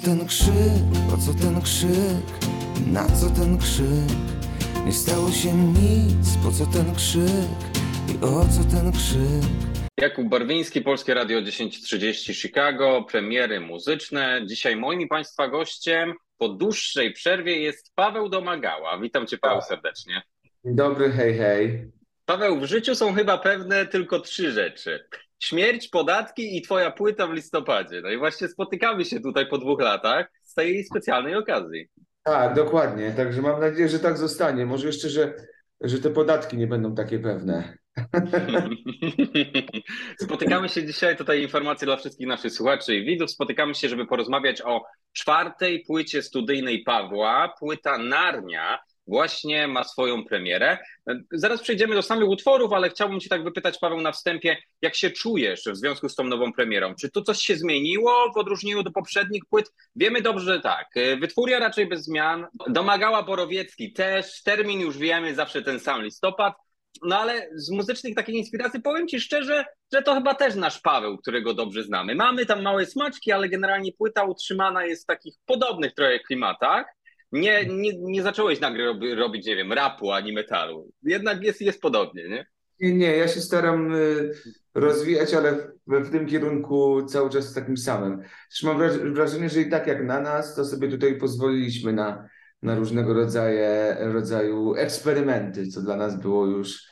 ten krzyk, po co ten krzyk, na co ten krzyk? Nie stało się nic, po co ten krzyk i o co ten krzyk? Jakub Barwiński, Polskie Radio 10:30 Chicago, premiery muzyczne. Dzisiaj moim i Państwa gościem po dłuższej przerwie jest Paweł Domagała. Witam Cię, Paweł, serdecznie. Dzień dobry, hej, hej. Paweł, w życiu są chyba pewne tylko 3 rzeczy. Śmierć, podatki i Twoja płyta w listopadzie. No i właśnie spotykamy się tutaj po 2 latach z tej specjalnej okazji. Tak, dokładnie. Także mam nadzieję, że tak zostanie. Może jeszcze, że te podatki nie będą takie pewne. Spotykamy się dzisiaj, tutaj informacje dla wszystkich naszych słuchaczy i widzów. Spotykamy się, żeby porozmawiać o 4. płycie studyjnej Pawła. Płyta Narnia właśnie ma swoją premierę. Zaraz przejdziemy do samych utworów, ale chciałbym Cię tak wypytać, Paweł, na wstępie, jak się czujesz w związku z tą nową premierą? Czy tu coś się zmieniło w odróżnieniu do poprzednich płyt? Wiemy dobrze, że tak. Wytwórnia raczej bez zmian. Domagała Borowiecki też. Termin już wiemy, zawsze ten sam, listopad. No ale z muzycznych takich inspiracji powiem Ci szczerze, że to chyba też nasz Paweł, którego dobrze znamy. Mamy tam małe smaczki, ale generalnie płyta utrzymana jest w takich podobnych trochę klimatach. Nie zacząłeś nagle robić, nie wiem, rapu ani metalu. Jednak jest podobnie, nie? Nie, ja się staram rozwijać, ale w tym kierunku cały czas takim samym. Też mam wrażenie, że i tak jak na nas, to sobie tutaj pozwoliliśmy na różnego rodzaju eksperymenty, co dla nas było już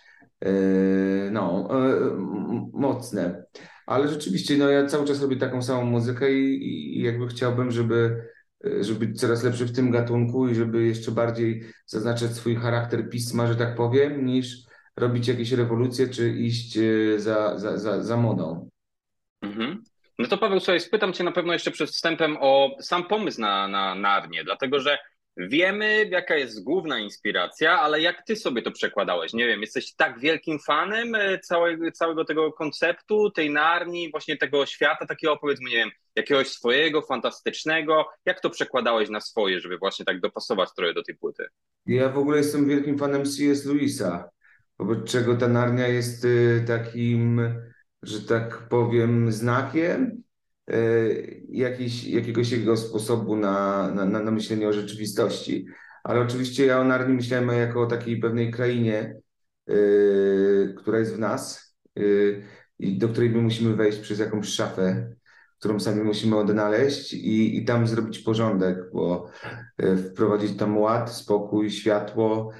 mocne. Ale rzeczywiście, no ja cały czas robię taką samą muzykę i jakby chciałbym, żeby być coraz lepszy w tym gatunku i żeby jeszcze bardziej zaznaczać swój charakter pisma, że tak powiem, niż robić jakieś rewolucje czy iść za modą. Mhm. No to Paweł, słuchaj, spytam Cię na pewno jeszcze przed wstępem o sam pomysł na Narnię, dlatego że wiemy, jaka jest główna inspiracja, ale jak Ty sobie to przekładałeś? Nie wiem, jesteś tak wielkim fanem całego tego konceptu, tej Narni, właśnie tego świata, takiego, powiedzmy, nie wiem, jakiegoś swojego, fantastycznego. Jak to przekładałeś na swoje, żeby właśnie tak dopasować trochę do tej płyty? Ja w ogóle jestem wielkim fanem C.S. Lewisa, wobec czego ta Narnia jest takim, że tak powiem, znakiem jakiegoś jego sposobu na myślenie o rzeczywistości. Ale oczywiście ja o Narni myślałem jako o takiej pewnej krainie, która jest w nas i do której my musimy wejść przez jakąś szafę, którą sami musimy odnaleźć i tam zrobić porządek, bo wprowadzić tam ład, spokój, światło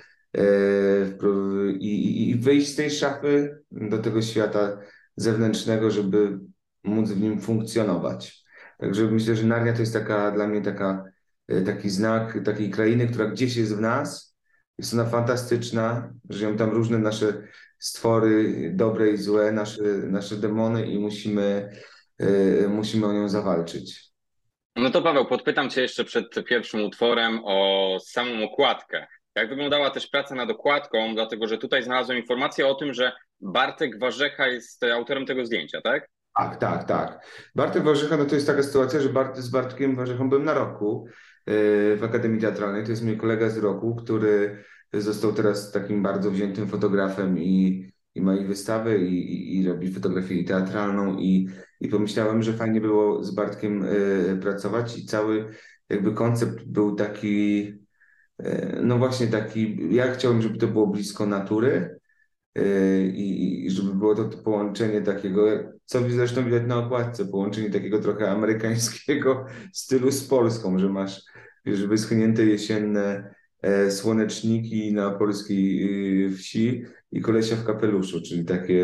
i wyjść z tej szafy do tego świata zewnętrznego, żeby móc w nim funkcjonować. Także myślę, że Narnia to jest dla mnie taki znak takiej krainy, która gdzieś jest w nas. Jest ona fantastyczna, żyją tam różne nasze stwory, dobre i złe, nasze demony i musimy o nią zawalczyć. No to Paweł, podpytam Cię jeszcze przed pierwszym utworem o samą okładkę. Jak wyglądała też praca nad okładką, dlatego że tutaj znalazłem informację o tym, że Bartek Warzecha jest autorem tego zdjęcia, tak? Tak. Bartek Warzecha, no to jest taka sytuacja, że z Bartkiem Warzechą byłem na roku w Akademii Teatralnej. To jest mój kolega z roku, który został teraz takim bardzo wziętym fotografem i ma i wystawę i robi fotografię teatralną i pomyślałem, że fajnie było z Bartkiem pracować i cały jakby koncept był taki, no właśnie taki, ja chciałem, żeby to było blisko natury i żeby było to połączenie takiego, co zresztą widać na okładce, połączenie takiego trochę amerykańskiego stylu z Polską, że masz, wiesz, wyschnięte jesienne słoneczniki na polskiej wsi i kolesia w kapeluszu, czyli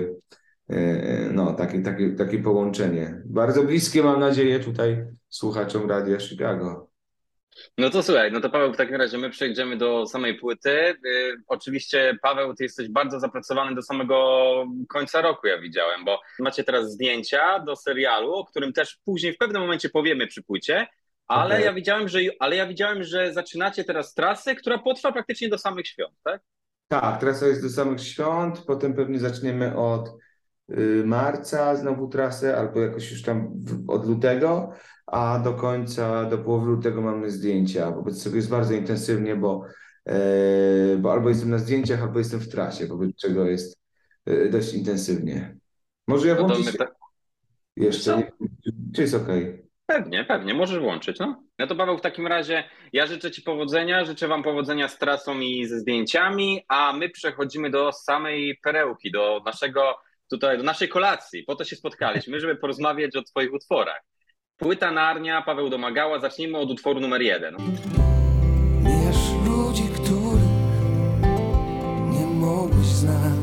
takie połączenie. Bardzo bliskie, mam nadzieję, tutaj słuchaczom Radia Chicago. No to słuchaj, no to Paweł, w takim razie my przejdziemy do samej płyty. Oczywiście, Paweł, ty jesteś bardzo zapracowany do samego końca roku, ja widziałem, bo macie teraz zdjęcia do serialu, o którym też później w pewnym momencie powiemy przy płycie, ale Okay. ja widziałem, że zaczynacie teraz trasę, która potrwa praktycznie do samych świąt, tak? Tak, trasa jest do samych świąt, potem pewnie zaczniemy od marca znowu trasę, albo jakoś już tam od lutego, a do połowy lutego mamy zdjęcia. Wobec tego jest bardzo intensywnie, bo albo jestem na zdjęciach, albo jestem w trasie, wobec czego jest dość intensywnie. Może ja No to włączyć my się tak. jeszcze, Co? czy jest okej? Pewnie, pewnie, możesz włączyć, no. No to Paweł, w takim razie ja życzę Ci powodzenia, życzę Wam powodzenia z trasą i ze zdjęciami, a my przechodzimy do samej perełki, do naszej kolacji. Po to się spotkaliśmy, żeby porozmawiać o Twoich utworach. Płyta Narnia, Paweł Domagała, zacznijmy od utworu numer 1. Mijasz ludzi, których nie mogłeś znać.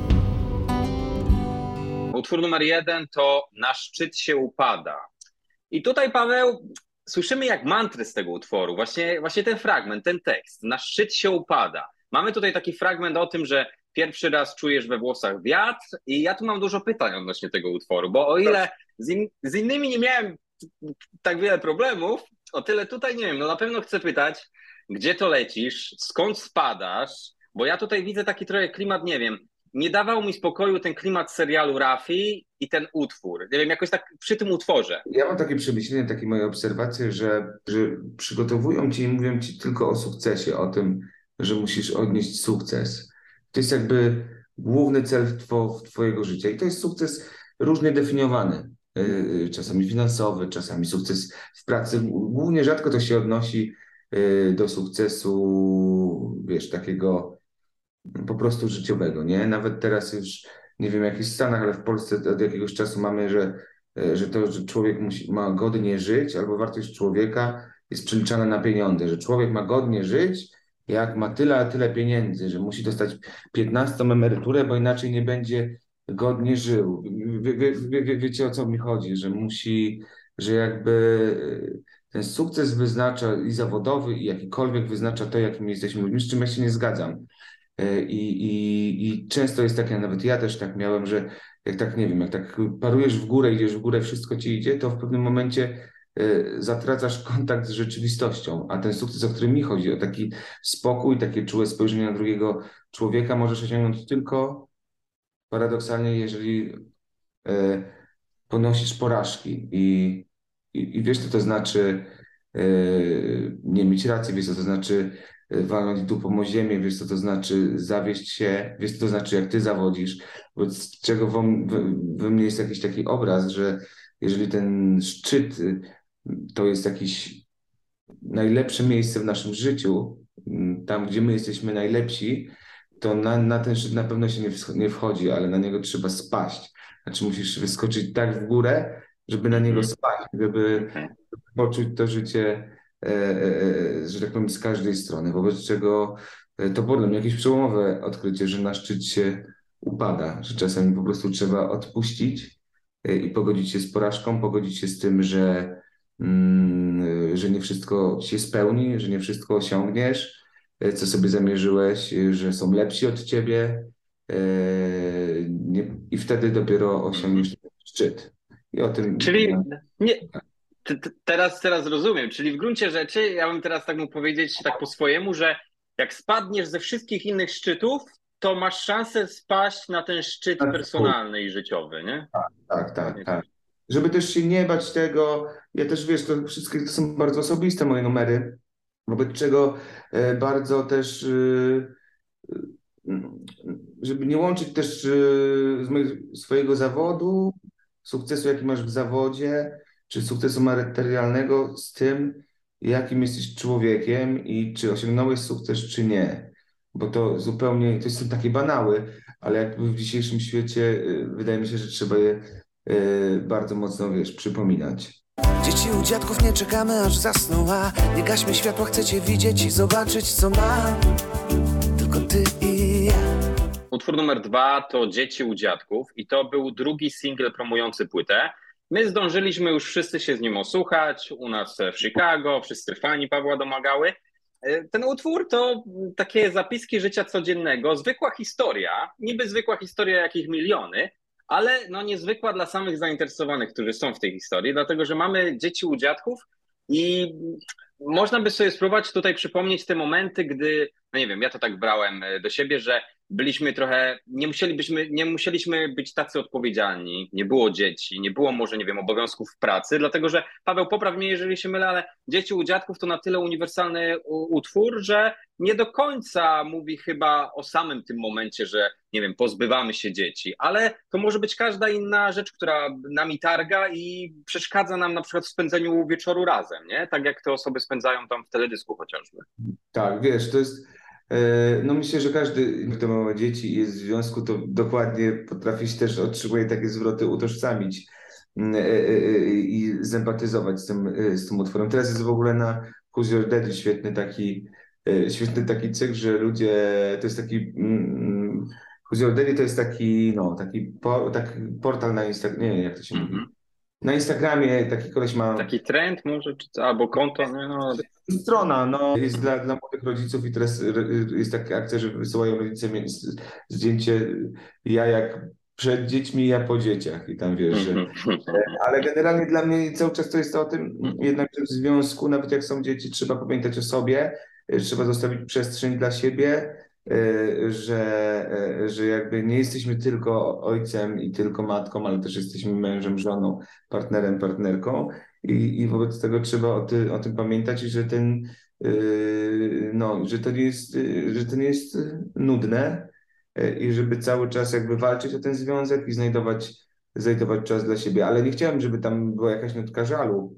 Utwór numer 1 to Na szczyt się upada. I tutaj, Paweł, słyszymy jak mantry z tego utworu, właśnie ten fragment, ten tekst, na szczyt się upada. Mamy tutaj taki fragment o tym, że pierwszy raz czujesz we włosach wiatr i ja tu mam dużo pytań odnośnie tego utworu, bo o ile z innymi nie miałem tak wiele problemów, o tyle tutaj nie wiem, no na pewno chcę pytać, gdzie to lecisz, skąd spadasz, bo ja tutaj widzę taki trochę klimat, nie wiem, nie dawał mi spokoju ten klimat serialu Rafi i ten utwór. Nie wiem, jakoś tak przy tym utworze. Ja mam takie przemyślenie, takie moje obserwacje, że przygotowują cię i mówią ci tylko o sukcesie, o tym, że musisz odnieść sukces. To jest jakby główny cel twojego życia i to jest sukces różnie definiowany. Czasami finansowy, czasami sukces w pracy. Głównie rzadko to się odnosi do sukcesu, wiesz, takiego po prostu życiowego, nie? Nawet teraz już, nie wiem, w jakich Stanach, ale w Polsce od jakiegoś czasu mamy, że człowiek ma godnie żyć, albo wartość człowieka jest przeliczana na pieniądze, że człowiek ma godnie żyć, jak ma tyle, a tyle pieniędzy, że musi dostać 15 emeryturę, bo inaczej nie będzie godnie żył. Wiecie, o co mi chodzi, że jakby ten sukces wyznacza i zawodowy, i jakikolwiek wyznacza to, jakim jesteśmy ludźmi, z czym ja się nie zgadzam. I często jest tak, nawet ja też tak miałem, że jak tak, nie wiem, jak tak parujesz w górę, idziesz w górę, wszystko ci idzie, to w pewnym momencie zatracasz kontakt z rzeczywistością, a ten sukces, o który mi chodzi, o taki spokój, takie czułe spojrzenie na drugiego człowieka możesz osiągnąć tylko paradoksalnie, jeżeli ponosisz porażki i wiesz, co to znaczy nie mieć racji, wiesz, co to znaczy walnąć dupą o ziemię, wiesz, co to znaczy zawieść się, wiesz, co to znaczy, jak ty zawodzisz, wobec czego we mnie jest jakiś taki obraz, że jeżeli ten szczyt to jest jakieś najlepsze miejsce w naszym życiu, tam, gdzie my jesteśmy najlepsi, to na ten szczyt na pewno się nie wchodzi, ale na niego trzeba spaść. Znaczy musisz wyskoczyć tak w górę, żeby na niego spaść, żeby poczuć to życie, że tak powiem, z każdej strony. Wobec czego to było dla mnie jakieś przełomowe odkrycie, że na szczyt się upada, że czasami po prostu trzeba odpuścić i pogodzić się z porażką, pogodzić się z tym, że nie wszystko się spełni, że nie wszystko osiągniesz, co sobie zamierzyłeś, że są lepsi od ciebie i wtedy dopiero osiągniesz ten szczyt. I o tym... Czyli nie, teraz rozumiem, czyli w gruncie rzeczy ja bym teraz tak mógł powiedzieć tak po swojemu, że jak spadniesz ze wszystkich innych szczytów, to masz szansę spaść na ten szczyt personalny i życiowy, nie? Tak. Żeby też się nie bać tego, ja też wiesz, to wszystkie to są bardzo osobiste moje numery, wobec czego bardzo też, żeby nie łączyć też swojego zawodu, sukcesu, jaki masz w zawodzie, czy sukcesu materialnego z tym, jakim jesteś człowiekiem i czy osiągnąłeś sukces, czy nie. Bo to zupełnie, to są takie banały, ale jakby w dzisiejszym świecie wydaje mi się, że trzeba je bardzo mocno, wiesz, przypominać. Dzieci u dziadków nie czekamy aż zasną, a nie gaśmy światła, chcecie widzieć i zobaczyć, co mam. Tylko ty i ja. Utwór numer 2 to Dzieci u dziadków i to był drugi singiel promujący płytę. My zdążyliśmy już wszyscy się z nim osłuchać, u nas w Chicago, wszyscy fani Pawła Domagały. Ten utwór to takie zapiski życia codziennego, zwykła historia, niby zwykła historia, jakich miliony, ale no niezwykła dla samych zainteresowanych, którzy są w tej historii, dlatego że mamy dzieci u dziadków i można by sobie spróbować tutaj przypomnieć te momenty, gdy, no nie wiem, ja to tak brałem do siebie, że byliśmy trochę, nie musieliśmy być tacy odpowiedzialni, nie było dzieci, nie było może, nie wiem, obowiązków w pracy, dlatego że, Paweł, popraw mnie, jeżeli się mylę, ale Dzieci u dziadków to na tyle uniwersalny utwór, że nie do końca mówi chyba o samym tym momencie, że nie wiem, pozbywamy się dzieci, ale to może być każda inna rzecz, która nami targa i przeszkadza nam na przykład w spędzeniu wieczoru razem, nie? Tak jak te osoby spędzają tam w teledysku chociażby. Tak, wiesz, to jest, no myślę, że każdy, kto ma dzieci i jest w związku, to dokładnie potrafi się też, otrzymuje takie zwroty, utożsamić i zempatyzować z tym utworem. Teraz jest w ogóle na Who's Your Daddy świetny taki cykl, że ludzie, to jest taki, Who's Your Daddy to jest taki, no, taki portal na Instagramie, nie wiem jak to się mówi. Na Instagramie taki koleś ma... Taki trend może, albo konto, nie, no. Strona, no, jest dla młodych rodziców i teraz jest taka akcja, że wysyłają rodzice zdjęcie jak przed dziećmi, ja po dzieciach i tam wiesz, że... Ale generalnie dla mnie cały czas to jest o tym, jednak że w związku, nawet jak są dzieci, trzeba pamiętać o sobie, trzeba zostawić przestrzeń dla siebie, że jakby nie jesteśmy tylko ojcem i tylko matką, ale też jesteśmy mężem, żoną, partnerem, partnerką i wobec tego trzeba o tym pamiętać i że no, że to nie jest nudne i żeby cały czas jakby walczyć o ten związek i znajdować czas dla siebie, ale nie chciałem, żeby tam była jakaś nutka żalu,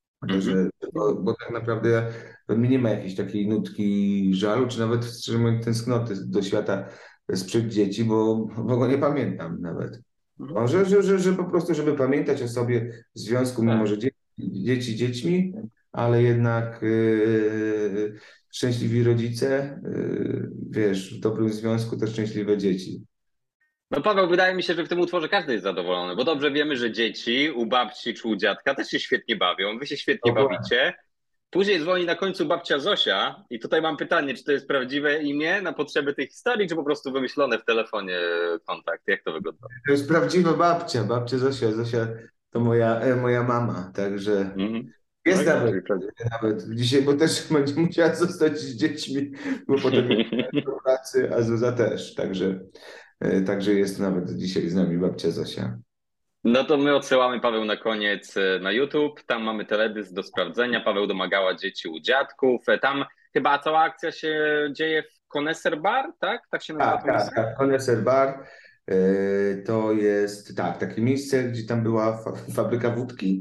bo tak naprawdę mi nie ma jakiejś takiej nutki żalu, czy nawet szczerze mówiąc tęsknoty do świata sprzed dzieci, bo go nie pamiętam nawet. Że po prostu, żeby pamiętać o sobie w związku, mimo że dzieci dziećmi, ale jednak szczęśliwi rodzice, wiesz, w dobrym związku to szczęśliwe dzieci. No Paweł, wydaje mi się, że w tym utworze każdy jest zadowolony, bo dobrze wiemy, że dzieci u babci czy u dziadka też się świetnie bawią, wy się świetnie bawicie. Później dzwoni na końcu babcia Zosia i tutaj mam pytanie, czy to jest prawdziwe imię na potrzeby tej historii, czy po prostu wymyślone w telefonie kontakt? Jak to wygląda? To jest prawdziwa babcia Zosia. Zosia to moja mama, także jest nawet dzisiaj, bo też będzie musiała zostać z dziećmi, bo potem do pracy, a Zuza też, także jest nawet dzisiaj z nami babcia Zosia. No to my odsyłamy, Paweł, na koniec na YouTube. Tam mamy teledysk do sprawdzenia. Paweł domagała dzieci u dziadków. Tam chyba cała akcja się dzieje w Koneser Bar, tak? Tak się nazywa to miejsce? Tak. Koneser Bar to jest takie miejsce, gdzie tam była fabryka wódki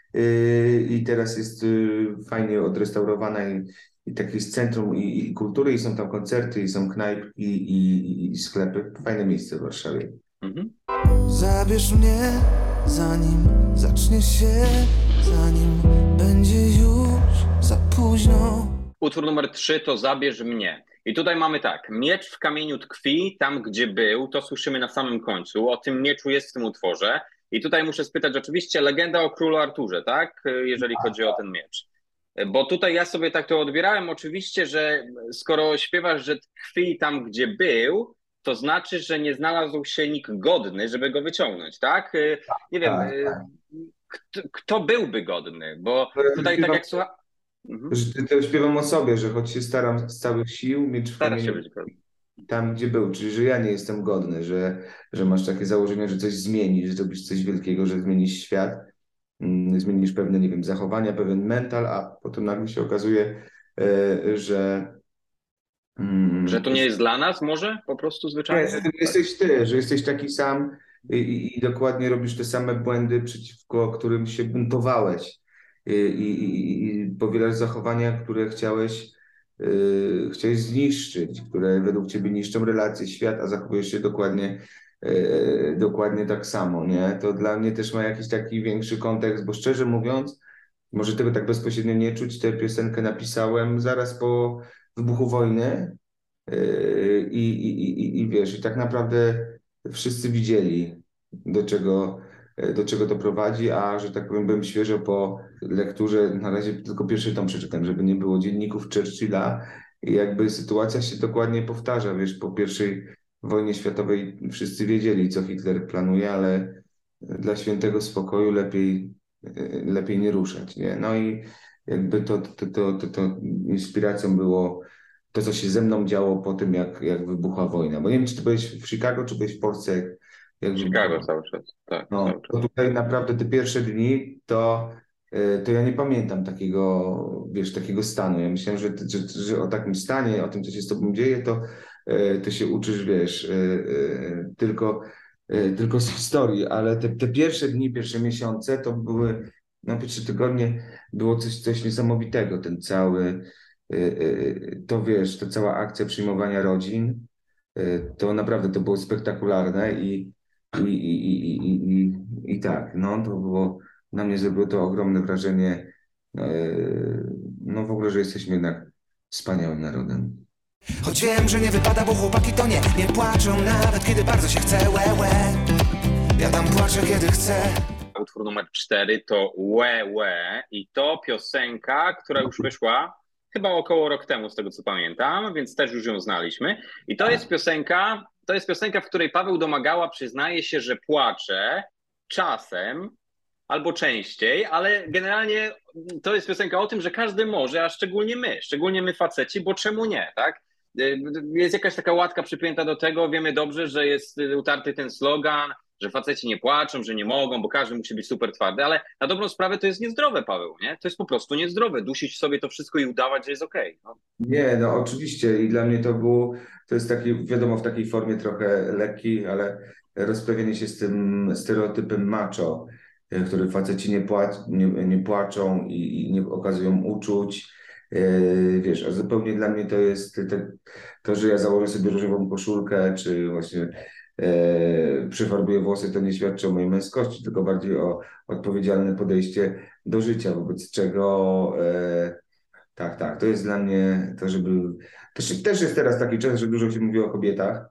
i teraz jest fajnie odrestaurowana i takie jest centrum i kultury i są tam koncerty, i są knajpki i sklepy. Fajne miejsce w Warszawie. Zabierz mnie, zanim zacznie się, zanim będzie już za późno. Utwór numer 3 to Zabierz mnie. I tutaj mamy tak, miecz w kamieniu tkwi, tam gdzie był, to słyszymy na samym końcu, o tym mieczu jest w tym utworze. I tutaj muszę spytać, oczywiście legenda o królu Arturze, tak? Jeżeli chodzi o ten miecz. Bo tutaj ja sobie tak to odbierałem, oczywiście, że skoro śpiewasz, że tkwi tam gdzie był, to znaczy, że nie znalazł się nikt godny, żeby go wyciągnąć, tak? Nie wiem, kto byłby godny, bo tutaj tak jak słucham... To śpiewam o sobie, że choć się staram z całych sił, miecz w kamieniu tam, gdzie był, czyli że ja nie jestem godny, że masz takie założenie, że coś zmienisz, że zrobisz coś wielkiego, że zmienisz świat, zmienisz pewne, nie wiem, zachowania, pewien mental, a potem nagle się okazuje, że to nie jest dla nas może po prostu zwyczajnie? Nie, jesteś ty, że jesteś taki sam i dokładnie robisz te same błędy, przeciwko którym się buntowałeś i powielasz zachowania, które chciałeś zniszczyć, które według ciebie niszczą relacje, świat, a zachowujesz się dokładnie tak samo, nie? To dla mnie też ma jakiś taki większy kontekst, bo szczerze mówiąc, może tego tak bezpośrednio nie czuć, tę piosenkę napisałem zaraz po wybuchu wojny i wiesz, i tak naprawdę wszyscy widzieli, do czego to prowadzi, a że tak powiem, byłem świeżo po lekturze, na razie tylko pierwszy tom przeczytałem, żeby nie było dzienników Churchilla i jakby sytuacja się dokładnie powtarza, wiesz, po pierwszej wojnie światowej wszyscy wiedzieli, co Hitler planuje, ale dla świętego spokoju lepiej nie ruszać, nie? No i jakby to inspiracją było to, co się ze mną działo po tym, jak wybuchła wojna. Bo nie wiem, czy ty byłeś w Chicago, czy byłeś w Polsce, jak Chicago wybuchła. cały czas, tak, No, cały czas. to tutaj naprawdę te pierwsze dni, to ja nie pamiętam takiego, wiesz, takiego stanu. Ja myślałem, że o takim stanie, o tym, co się z tobą dzieje, to się uczysz, wiesz, tylko z historii, ale te pierwsze dni, pierwsze miesiące to były, no pierwsze tygodnie było coś niesamowitego, ten cały, to wiesz, to cała akcja przyjmowania rodzin, to naprawdę to było spektakularne i tak, no to było, na mnie zrobiło to ogromne wrażenie, e, no w ogóle, że jesteśmy jednak wspaniałym narodem. Choć wiem, że nie wypada, bo chłopaki to nie płaczą nawet kiedy bardzo się chce, łe. Ja tam płaczę kiedy chcę. Utwór numer 4 to Łe Łe i to piosenka, która już wyszła chyba około rok temu, z tego co pamiętam, więc też już ją znaliśmy. I to jest piosenka, w której Paweł Domagała przyznaje się, że płacze czasem albo częściej, ale generalnie to jest piosenka o tym, że każdy może, a szczególnie my faceci, bo czemu nie, tak? Jest jakaś taka łatka przypięta do tego, wiemy dobrze, że jest utarty ten slogan, że faceci nie płaczą, że nie mogą, bo każdy musi być super twardy, ale na dobrą sprawę to jest niezdrowe, Paweł, nie? To jest po prostu niezdrowe, dusić sobie to wszystko i udawać, że jest okej. No. Nie, no oczywiście i dla mnie to jest taki, wiadomo, w takiej formie trochę lekki, ale rozprawienie się z tym stereotypem macho, który faceci nie płaczą i nie okazują uczuć. Wiesz, a zupełnie dla mnie to jest to, że ja założę sobie różową koszulkę, czy właśnie przyfarbuję włosy, to nie świadczy o mojej męskości, tylko bardziej o odpowiedzialne podejście do życia, wobec czego tak, to jest dla mnie to, żeby. Też jest teraz taki czas, że dużo się mówi o kobietach,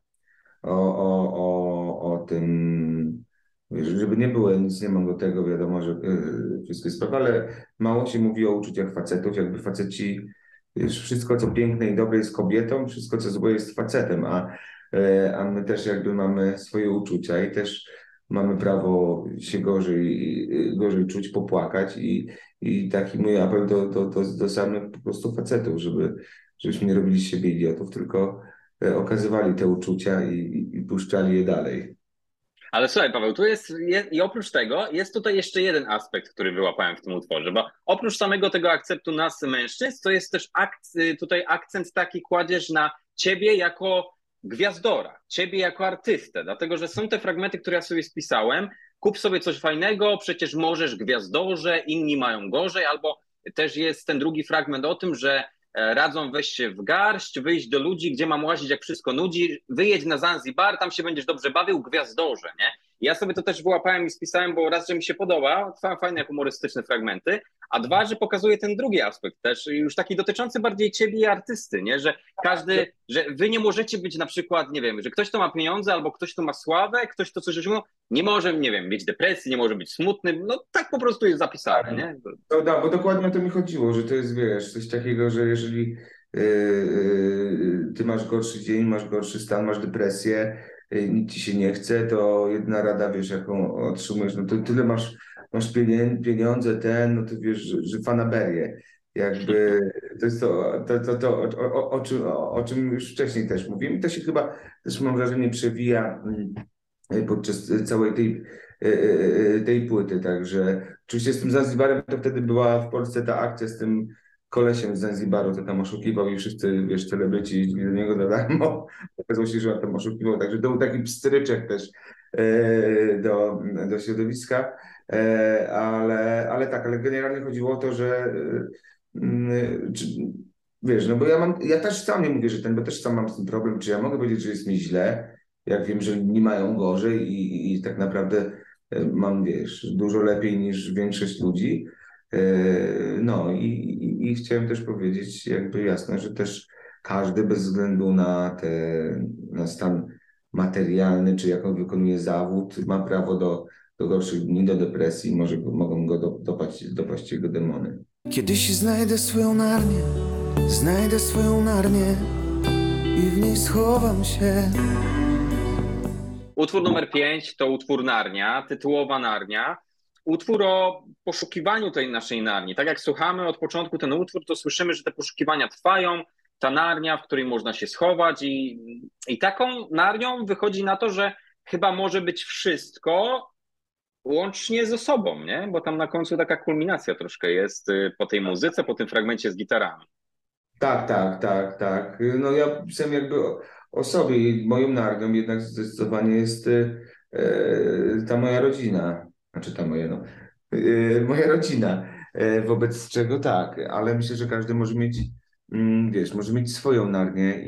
o tym, wiesz, żeby nie było, nic nie mam do tego, wiadomo, że wszystko jest sprawa, ale mało się mówi o uczuciach facetów, jakby faceci, wiesz, wszystko co piękne i dobre jest kobietą, wszystko co złe jest facetem, a my też jakby mamy swoje uczucia i też mamy prawo się gorzej czuć, popłakać i taki mój apel do samych po prostu facetów, żebyśmy nie robili z siebie idiotów, tylko okazywali te uczucia i puszczali je dalej. Ale słuchaj, Paweł, tu jest i oprócz tego jest tutaj jeszcze jeden aspekt, który wyłapałem w tym utworze, bo oprócz samego tego akceptu nas mężczyzn, to jest też tutaj akcent taki kładziesz na ciebie jako gwiazdora, ciebie jako artystę, dlatego że są te fragmenty, które ja sobie spisałem, kup sobie coś fajnego, przecież możesz gwiazdorze, inni mają gorzej, albo też jest ten drugi fragment o tym, że radzą wejść się w garść, wyjść do ludzi, gdzie mam łazić, jak wszystko nudzi, wyjedź na Zanzibar, tam się będziesz dobrze bawił, gwiazdorze, nie? Ja sobie to też wyłapałem i spisałem, bo raz, że mi się podoba, fajne humorystyczne fragmenty, a dwa, że pokazuje ten drugi aspekt też, już taki dotyczący bardziej ciebie i artysty, nie? Że że wy nie możecie być na przykład, nie wiem, że ktoś to ma pieniądze albo ktoś to ma sławę, ktoś to coś osiągnął, nie może, nie wiem, mieć depresji, nie może być smutny, no tak po prostu jest zapisane, nie? Bo dokładnie o to mi chodziło, że to jest, wiesz, coś takiego, że jeżeli ty masz gorszy dzień, masz gorszy stan, masz depresję, nic ci się nie chce, to jedna rada, wiesz, jaką otrzymujesz, no to tyle masz pieniądze, no to wiesz, że fanaberię. Jakby to jest o czym już wcześniej też mówiłem. I to się chyba też mam wrażenie przewija podczas całej tej płyty. Także oczywiście z tym Zanzibarem to wtedy była w Polsce ta akcja z tym kolesiem z Zanzibaru, co tam oszukiwał i wszyscy, wiesz, celebryci jeździli do niego za darmo. Okazało się, że on tam oszukiwał, także to był taki pstryczek też do środowiska, ale generalnie chodziło o to, że wiesz, no bo ja też sam nie mówię, że bo też sam mam z tym problem, czy ja mogę powiedzieć, że jest mi źle, jak wiem, że inni mają gorzej i tak naprawdę mam, wiesz, dużo lepiej niż większość ludzi. No i chciałem też powiedzieć jakby jasno, że też każdy bez względu na stan materialny, czy jaką wykonuje zawód, ma prawo do gorszych dni, do depresji, mogą go dopaść jego demony. Kiedyś znajdę swoją narnię i w niej schowam się. Utwór numer 5 to utwór Narnia, tytułowa Narnia. Utwór o poszukiwaniu tej naszej Narni. Tak jak słuchamy od początku ten utwór, to słyszymy, że te poszukiwania trwają. ta narnia, w której można się schować i taką narnią wychodzi na to, że chyba może być wszystko łącznie z osobą, nie? Bo tam na końcu taka kulminacja troszkę jest po tej muzyce, po tym fragmencie z gitarami. Tak, tak, tak, tak. No ja pisałem jakby o sobie i moją narnią jednak zdecydowanie jest ta moja rodzina. Znaczy ta moja, no, moja rodzina. Wobec czego tak, ale myślę, że każdy może mieć, wiesz, może mieć swoją narnię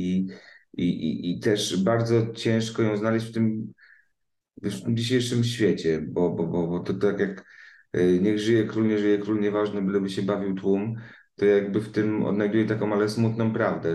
i też bardzo ciężko ją znaleźć w tym, wiesz, w tym dzisiejszym świecie, bo to tak jak niech żyje król, nie żyje król, nieważne, byleby się bawił tłum, to jakby w tym odnajduję taką ale smutną prawdę,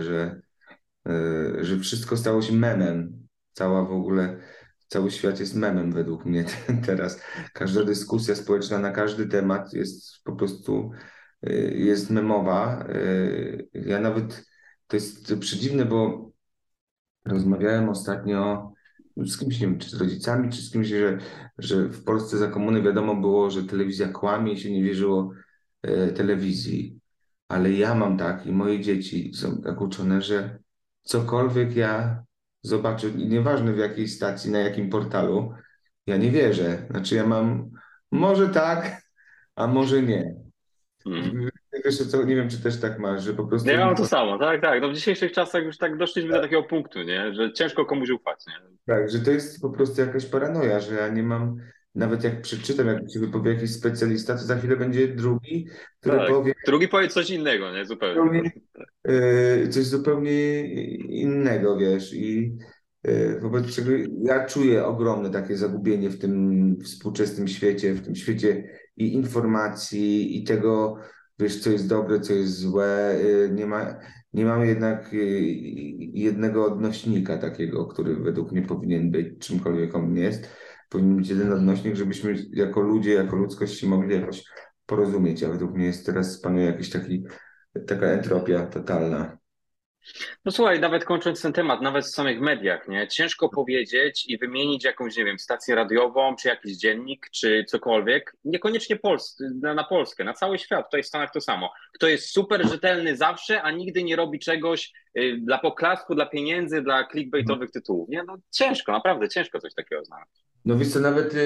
że wszystko stało się memem. Cała w ogóle, cały świat jest memem według mnie teraz. Każda dyskusja społeczna na każdy temat jest po prostu jest memowa. Ja nawet, to jest przedziwne, bo rozmawiałem ostatnio z kimś, nie wiem, czy z rodzicami, czy z kimś, że w Polsce za komuny wiadomo było, że telewizja kłamie i się nie wierzyło telewizji. Ale ja mam tak i moje dzieci są tak uczone, że cokolwiek ja zobaczę, i nieważne w jakiej stacji, na jakim portalu, ja nie wierzę. Znaczy ja mam, może tak, a może nie. Mhm. Wiesz, co, nie wiem, czy też tak masz, że po prostu Ja mam to samo, tak, tak. No w dzisiejszych czasach już tak doszliśmy do takiego punktu, nie? Że ciężko komuś ufać, nie? tak, że to jest po prostu jakaś paranoja, że ja nie mam, nawet jak przeczytam, jak ci wypowie jakiś specjalista, to za chwilę będzie drugi, który Tak. powie Drugi powie coś innego, nie? Zupełnie. coś zupełnie innego, wiesz, i wobec czego ja czuję ogromne takie zagubienie w tym współczesnym świecie, w tym świecie i informacji, i tego, wiesz, co jest dobre, co jest złe. Nie mamy jednak jednego odnośnika takiego, który według mnie powinien być, czymkolwiek on jest. Powinien być jeden odnośnik, żebyśmy jako ludzie, jako ludzkość się mogli jakoś porozumieć, a według mnie jest teraz panuje jakiś taka entropia totalna. No słuchaj, nawet kończąc ten temat, nawet w samych mediach, nie? Ciężko powiedzieć i wymienić jakąś, nie wiem, stację radiową, czy jakiś dziennik, czy cokolwiek. Niekoniecznie na Polskę, na cały świat. Tutaj w Stanach to samo. Kto jest super rzetelny zawsze, a nigdy nie robi czegoś dla poklasku, dla pieniędzy, dla clickbaitowych tytułów. Nie, no ciężko, naprawdę ciężko coś takiego znaleźć. No wiesz co,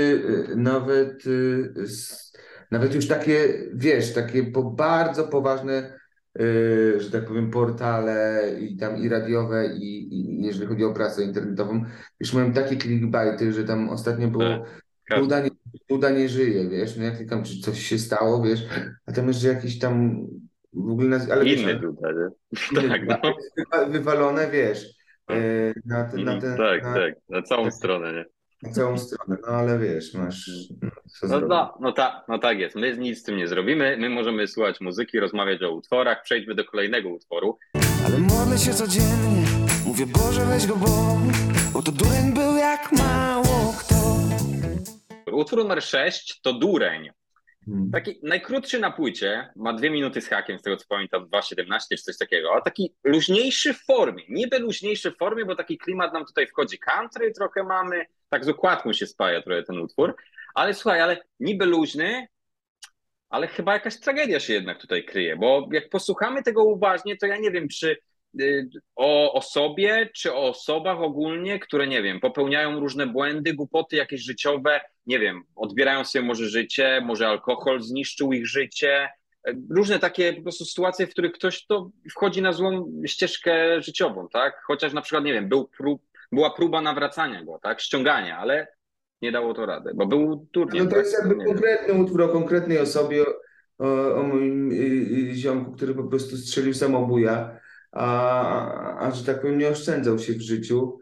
nawet już takie, wiesz, takie bardzo poważne, że tak powiem, portale i tam i radiowe i jeżeli chodzi o prasę internetową, już mają takie clickbaity, że tam ostatnio było Tak. Duda nie żyje, wiesz, no ja klikam, czy coś się stało, wiesz, a tam jeszcze jakiś tam w ogóle, ale wiesz, Inny Duda, nie? inny Tak, no. wywalone, wiesz, Tak, tak, na całą stronę, nie? na całą stronę, no ale wiesz, masz co No, zrobić. no tak jest. My nic z tym nie zrobimy. My możemy słuchać muzyki, rozmawiać o utworach. Przejdźmy do kolejnego utworu. Ale modlę się codziennie, mówię Boże weź go bo to dureń był jak mało kto. Utwór numer 6 to Dureń. Hmm. Taki najkrótszy na płycie, ma 2 minuty z hakiem, z tego co pamiętam, 2,17 czy coś takiego, a taki luźniejszy w formie, niby luźniejszy w formie, bo taki klimat nam tutaj wchodzi, country trochę mamy, tak z okładką się spaja trochę ten utwór, ale słuchaj, ale niby luźny, ale chyba jakaś tragedia się jednak tutaj kryje, bo jak posłuchamy tego uważnie, to ja nie wiem, czy o sobie, czy o osobach ogólnie, które, nie wiem, popełniają różne błędy, głupoty jakieś życiowe, nie wiem, odbierają sobie może życie, może alkohol zniszczył ich życie, różne takie po prostu sytuacje, w których ktoś to wchodzi na złą ścieżkę życiową, tak? Chociaż na przykład, nie wiem, była próba nawracania go, tak? Ściągania, ale nie dało to rady, bo był durniem. No to tak? jest jakby konkretny utwór o konkretnej osobie, o moim ziomku, który po prostu strzelił samobuja, a że tak powiem nie oszczędzał się w życiu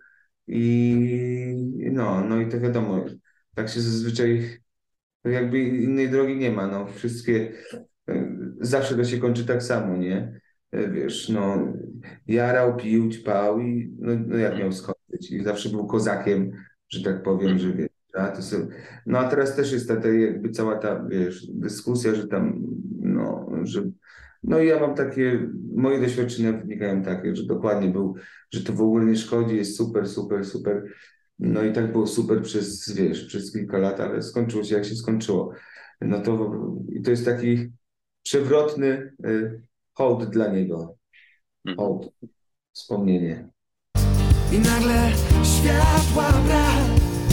no i to wiadomo, tak się zazwyczaj, no jakby innej drogi nie ma, no wszystkie, zawsze to się kończy tak samo, nie? Wiesz, no jarał, pił, ćpał i no jak miał skończyć i zawsze był kozakiem, że tak powiem, że wiesz. No a teraz też jest ta jakby cała ta, wiesz, dyskusja, że tam, no i ja mam takie, moje doświadczenia wynikają takie, że dokładnie że to w ogóle nie szkodzi, jest super, super, super. No i tak było super przez kilka lat, ale skończyło się jak się skończyło. No to jest taki przewrotny hołd dla niego. Mhm. O, wspomnienie. I nagle światła brak,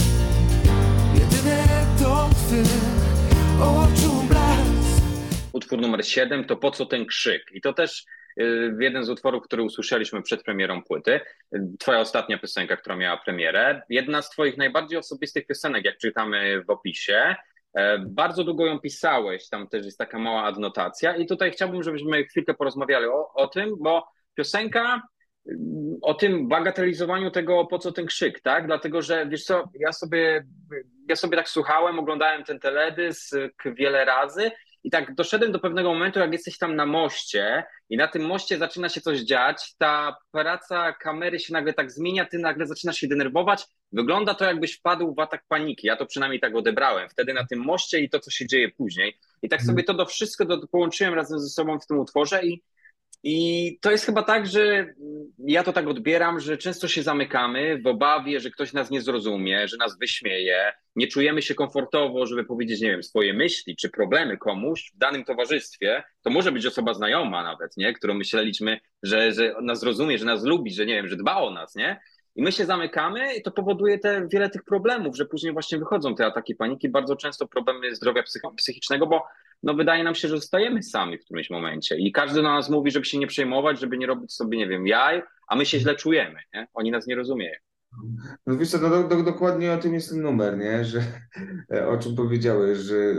jedyne to twych oczu blask. Utwór numer 7 to Po co ten krzyk? I to też jeden z utworów, który usłyszeliśmy przed premierą płyty. Twoja ostatnia piosenka, która miała premierę. Jedna z twoich najbardziej osobistych piosenek, jak czytamy w opisie. Bardzo długo ją pisałeś, tam też jest taka mała adnotacja i tutaj chciałbym, żebyśmy chwilkę porozmawiali o tym, bo piosenka o tym bagatelizowaniu tego, po co ten krzyk, tak? Dlatego, że wiesz co, ja sobie tak słuchałem, oglądałem ten teledysk wiele razy i tak doszedłem do pewnego momentu, jak jesteś tam na moście i na tym moście zaczyna się coś dziać, ta praca kamery się nagle tak zmienia, ty nagle zaczynasz się denerwować. Wygląda to, jakbyś wpadł w atak paniki. Ja to przynajmniej tak odebrałem wtedy na tym moście i to, co się dzieje później. I tak sobie to wszystko połączyłem razem ze sobą w tym utworze i to jest chyba tak, że ja to tak odbieram, że często się zamykamy w obawie, że ktoś nas nie zrozumie, że nas wyśmieje, nie czujemy się komfortowo, żeby powiedzieć, nie wiem, swoje myśli czy problemy komuś w danym towarzystwie. To może być osoba znajoma nawet, nie? Którą myśleliśmy, że nas rozumie, że nas lubi, że nie wiem, że dba o nas, nie? I my się zamykamy i to powoduje wiele tych problemów, że później właśnie wychodzą te ataki paniki, bardzo często problemy zdrowia psychicznego, bo no wydaje nam się, że zostajemy sami w którymś momencie i każdy do nas mówi, żeby się nie przejmować, żeby nie robić sobie, nie wiem, jaj, a my się źle czujemy, nie? Oni nas nie rozumieją. No wiesz co, no, dokładnie o tym jest ten numer, nie? Że, o czym powiedziałeś,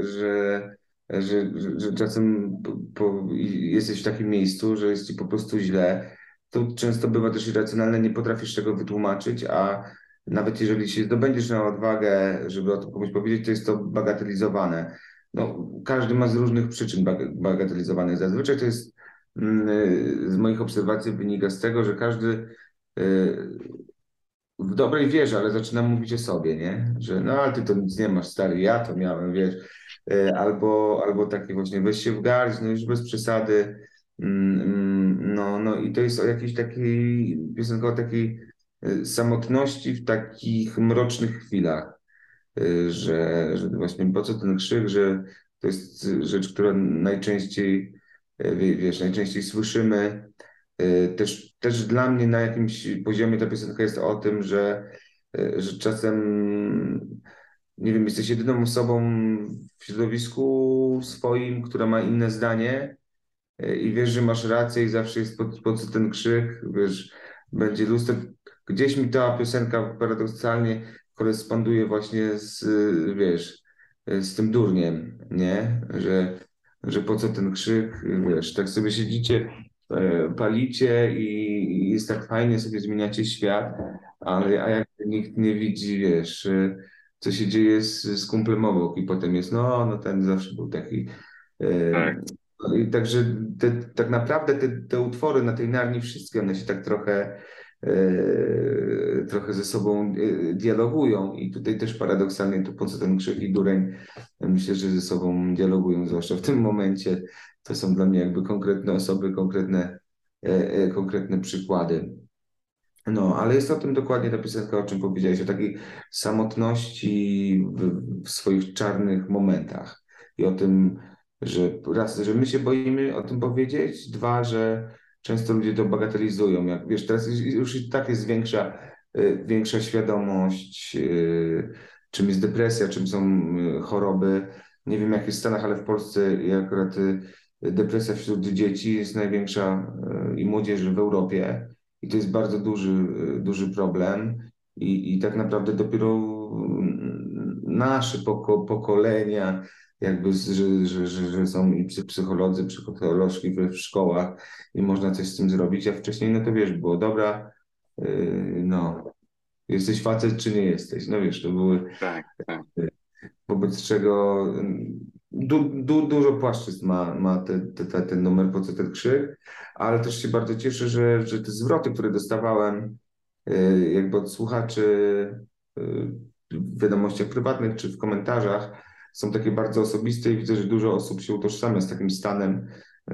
że czasem jesteś w takim miejscu, że jest ci po prostu źle. To często bywa też irracjonalne, nie potrafisz tego wytłumaczyć, a nawet jeżeli się zdobędziesz na odwagę, żeby o tym komuś powiedzieć, to jest to bagatelizowane. No, każdy ma z różnych przyczyn bagatelizowane. Zazwyczaj to jest, z moich obserwacji wynika z tego, że każdy w dobrej wierze, ale zaczyna mówić o sobie, nie? Że no, ale ty to nic nie masz, stary, ja to miałem, wiesz. Albo takie właśnie, weź się w garść, no już bez przesady. No i to jest o jakiejś takiej, piosenka o takiej samotności w takich mrocznych chwilach, że właśnie po co ten krzyk, że to jest rzecz, która najczęściej, wiesz, najczęściej słyszymy. Też dla mnie na jakimś poziomie ta piosenka jest o tym, że czasem, nie wiem, jesteś jedyną osobą w środowisku swoim, która ma inne zdanie i wiesz, że masz rację i zawsze jest po co ten krzyk, wiesz, będzie lustro. Gdzieś mi ta piosenka paradoksalnie koresponduje właśnie wiesz, z tym durniem, nie? Że po co ten krzyk, wiesz, tak sobie siedzicie, palicie i jest tak fajnie, sobie zmieniacie świat, a jak nikt nie widzi, wiesz, co się dzieje z kumplem obok i potem jest, no ten zawsze był taki. Tak. No i także tak naprawdę te utwory na tej Narni, wszystkie one się tak trochę ze sobą dialogują i tutaj też paradoksalnie to po co ten krzyk i dureń, myślę, że ze sobą dialogują, zwłaszcza w tym momencie. To są dla mnie jakby konkretne osoby, konkretne przykłady. No, ale jest o tym dokładnie ta piosenka, o czym powiedziałeś, o takiej samotności w swoich czarnych momentach i o tym, że raz, że my się boimy o tym powiedzieć, dwa, że często ludzie to bagatelizują. Jak wiesz, teraz już i tak jest większa świadomość, czym jest depresja, czym są choroby. Nie wiem, jak jest w Stanach, ale w Polsce akurat depresja wśród dzieci jest największa i młodzieży w Europie. I to jest bardzo duży problem. I tak naprawdę dopiero nasze pokolenia, jakby, że są i psycholodzy, psycholożki w szkołach i można coś z tym zrobić, a wcześniej, no to wiesz, było dobra, no, jesteś facet czy nie jesteś, no wiesz, to były, Tak, tak. wobec czego dużo płaszczyzn ma ten numer, po co ten krzyk, ale też się bardzo cieszę, że te zwroty, które dostawałem jakby od słuchaczy w wiadomościach prywatnych czy w komentarzach, są takie bardzo osobiste i widzę, że dużo osób się utożsamia z takim stanem,